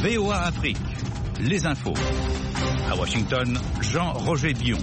VOA Afrique, les infos. À Washington, Jean-Roger Bion.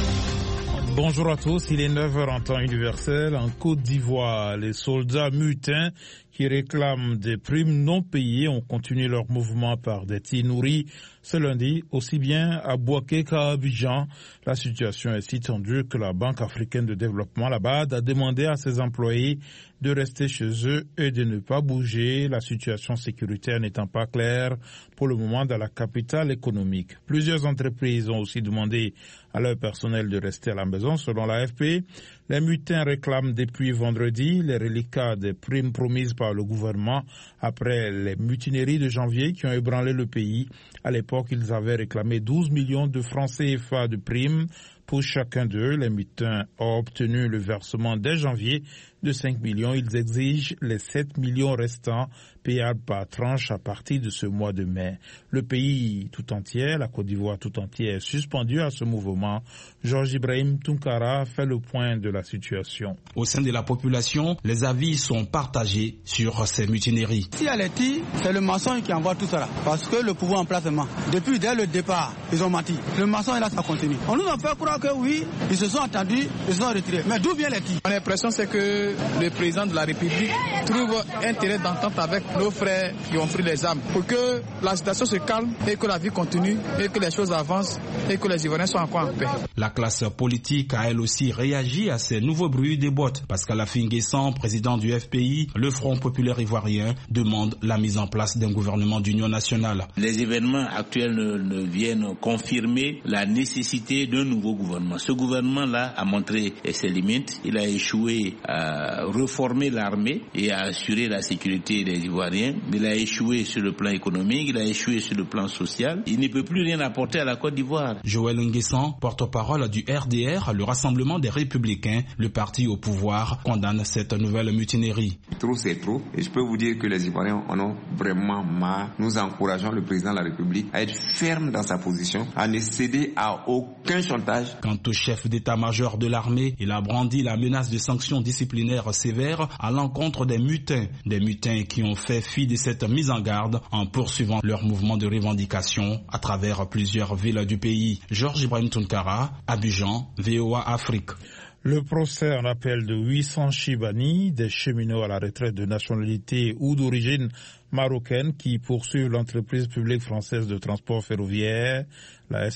Bonjour à tous, il est 9h en temps universel. En Côte d'Ivoire, les soldats mutins qui réclament des primes non payées ont continué leur mouvement par des tirs nourris ce lundi, aussi bien à Bouaké qu'à Abidjan. La situation est si tendue que la Banque africaine de développement, la BAD, a demandé à ses employés de rester chez eux et de ne pas bouger, la situation sécuritaire n'étant pas claire pour le moment dans la capitale économique. Plusieurs entreprises ont aussi demandé à leur personnel de rester à la maison, selon l'AFP. Les mutins réclament depuis vendredi les reliquats des primes promises par le gouvernement après les mutineries de janvier qui ont ébranlé le pays. À l'époque, ils avaient réclamé 12 millions de francs CFA de primes pour chacun d'eux. Les mutins ont obtenu le versement dès janvier de 5 millions. Ils exigent les 7 millions restants payables par tranche à partir de ce mois de mai. Le pays tout entier, la Côte d'Ivoire tout entière, est suspendu à ce mouvement. Georges Ibrahim Tounkara fait le point de la situation. Au sein de la population, les avis sont partagés sur ces mutineries. S'il y a les tirs, c'est le maçon qui envoie tout cela. Parce que le pouvoir en placement, depuis dès le départ, ils ont menti. Le maçon est là, ça continue. On nous a fait croire que oui, ils se sont attendus, ils se sont retirés. Mais d'où vient les tirs? Mon impression, c'est que le président de la République trouve intérêt d'entente avec nos frères qui ont pris les armes pour que la situation se calme et que la vie continue et que les choses avancent et que les Ivoiriens soient encore en paix. La classe politique a elle aussi réagi à ces nouveaux bruits des bottes. Pascal Affi-N'Guessan, président du FPI, le Front populaire ivoirien, demande la mise en place d'un gouvernement d'union nationale. Les événements actuels ne viennent confirmer la nécessité d'un nouveau gouvernement. Ce gouvernement-là a montré ses limites. Il a échoué à reformer l'armée et à assurer la sécurité des Ivoiriens. Il a échoué sur le plan économique, il a échoué sur le plan social. Il ne peut plus rien apporter à la Côte d'Ivoire. Joël N'Guessan, porte-parole du RDR, le Rassemblement des Républicains, le parti au pouvoir, condamne cette nouvelle mutinerie. Trop c'est trop, et je peux vous dire que les Ivoiriens en ont vraiment marre. Nous encourageons le président de la République à être ferme dans sa position, à ne céder à aucun chantage. Quant au chef d'état-major de l'armée, il a brandi la menace de sanctions disciplinaires sévères à l'encontre des mutins qui ont fait fi de cette mise en garde en poursuivant leur mouvement de revendication à travers plusieurs villes du pays. Georges Ibrahim Tounkara, Abidjan, VOA Afrique. Le procès en appel de 800 Chibani, des cheminots à la retraite de nationalité ou d'origine marocaine qui poursuivent l'entreprise publique française de transport ferroviaire, la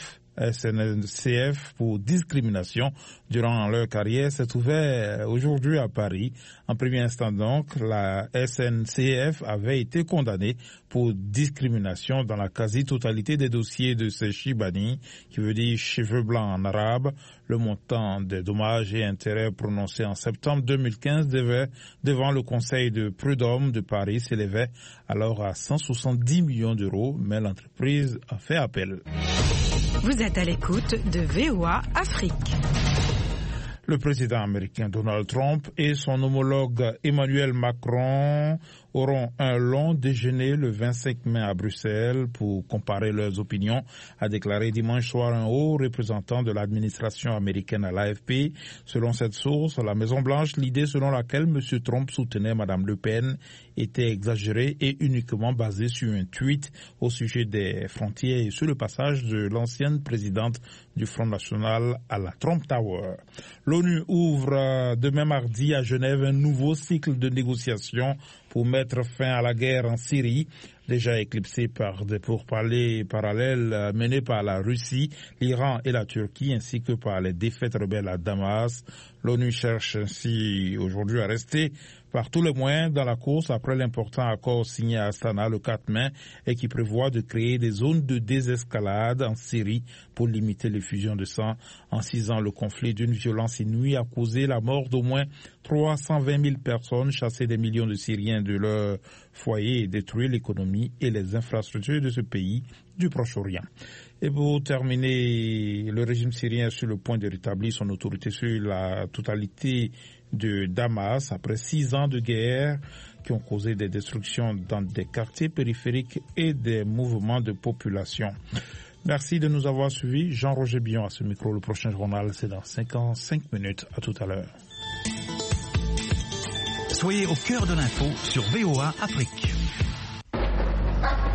SNCF, pour discrimination durant leur carrière, s'est ouvert aujourd'hui à Paris. En premier instant donc, la SNCF avait été condamnée pour discrimination dans la quasi-totalité des dossiers de ces Chibani, qui veut dire cheveux blancs en arabe. Le montant des dommages et intérêts prononcés en septembre 2015 devant le Conseil de prud'homme de Paris s'élevait alors à 170 millions d'euros, mais l'entreprise a fait appel. Vous êtes à l'écoute de VOA Afrique. Le président américain Donald Trump et son homologue Emmanuel Macron auront un long déjeuner le 25 mai à Bruxelles pour comparer leurs opinions, a déclaré dimanche soir un haut représentant de l'administration américaine à l'AFP. Selon cette source, la Maison-Blanche, l'idée selon laquelle M. Trump soutenait Mme Le Pen était exagérée et uniquement basée sur un tweet au sujet des frontières et sur le passage de l'ancienne présidente du Front National à la Trump Tower. L'ONU ouvre demain mardi à Genève un nouveau cycle de négociations pour mettre fin à la guerre en Syrie, déjà éclipsée par des pourparlers parallèles menés par la Russie, l'Iran et la Turquie, ainsi que par les défaites rebelles à Damas. L'ONU cherche ainsi aujourd'hui à rester par tous les moyens dans la course après l'important accord signé à Astana le 4 mai et qui prévoit de créer des zones de désescalade en Syrie pour limiter l'effusion de sang. En 6 ans, le conflit d'une violence inouïe a causé la mort d'au moins 320 000 personnes, chassé des millions de Syriens de leur foyer et détruit l'économie et les infrastructures de ce pays du Proche-Orient. Et pour terminer, le régime syrien est sur le point de rétablir son autorité sur la totalité de Damas après 6 ans de guerre qui ont causé des destructions dans des quartiers périphériques et des mouvements de population. Merci de nous avoir suivis. Jean-Roger Bion à ce micro. Le prochain journal, c'est dans 55 minutes. À tout à l'heure. Soyez au cœur de l'info sur VOA Afrique.